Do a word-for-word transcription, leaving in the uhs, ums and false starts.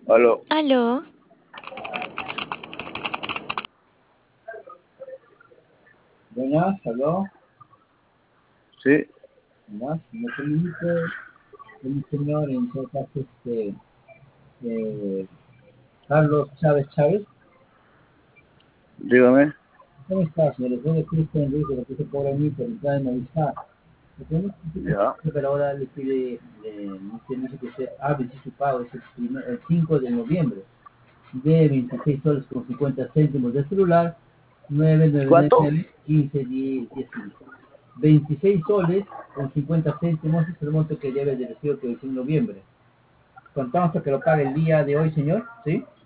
Aló. Aló, Buenas, aló. Sí, Buenas, me comunico con el señor, en todo caso, este, eh, Carlos Chávez Chávez. dígame. ¿Cómo está, señor? Soy de Cristo Enrique, lo que se cobra a mí por entrar en Movistar. Lo que no Ya. es pero ahora le pide, eh, usted dice que usted hable si su pago es el, primer- el cinco de noviembre, de veintiséis soles con cincuenta céntimos de celular, nueve nueve nueve ¿Cuánto? nueve quince diez cinco. veintiséis soles con cincuenta céntimos es el monto que debe de recibo que es en noviembre. Contamos que lo pague el día de hoy, señor, ¿sí?